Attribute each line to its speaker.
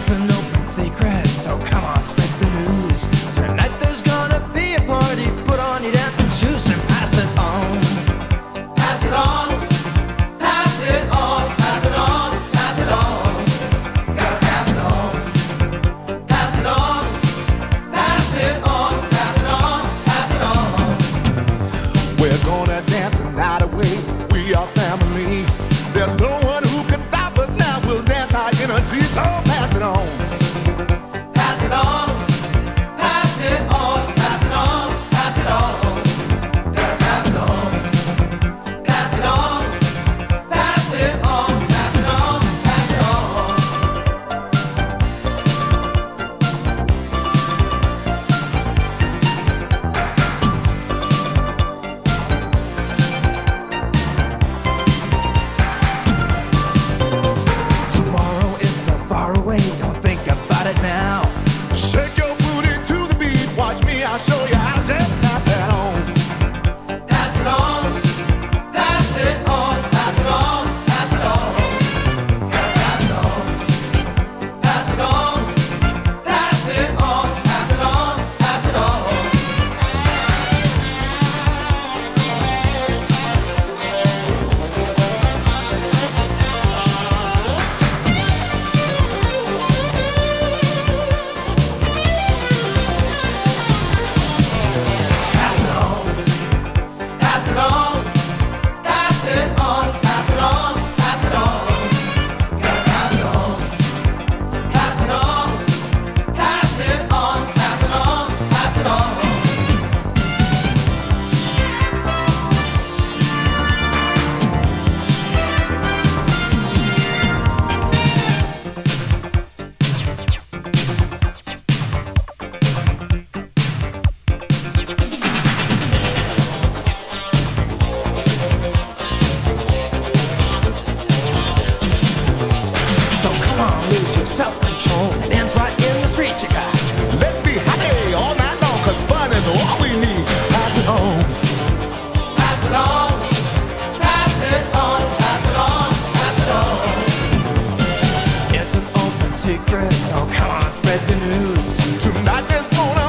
Speaker 1: It's an open secret, so come on, spread the news. Tonight there's gonna be a party. Put on your dancing shoes and pass it on. Pass it on. Pass it on. Pass it on. Pass it on. Gotta pass it on. Pass it on. Pass it on. Pass it on. Pass it on.
Speaker 2: We're gonna dance the night away. We are family. There's no one who can stop us now. We'll dance our energy, so pass it on.
Speaker 1: Pass it on. Pass it on. Pass it on. Pass it on. Gotta pass it on. Pass it on. Pass it on. Pass it on. Pass it on. Tomorrow is still far away. Don't think about it now.
Speaker 2: Shake your booty to the beat. Watch me, I'll show you how to pass that on.
Speaker 1: Pass it on. Pass it on. Pass it on. Pass it on. Gotta pass it on. Pass it on. Pass it on. Pass it on. Pass it on. Pass it on. Pass it on. Pass it on. Pass it on. Pass it on. Gotta pass it on. Pass it on. Pass it on. Pass it on. Pass it on. So come on, lose your self-control and dance right in the street, you guys.
Speaker 2: Let's be happy all night long, 'cause fun is all we need. Pass it on.
Speaker 1: Pass it on. Pass it on. Pass it on. Pass it on. It's an open secret, so come on, spread the news.
Speaker 2: Tonight there's gonna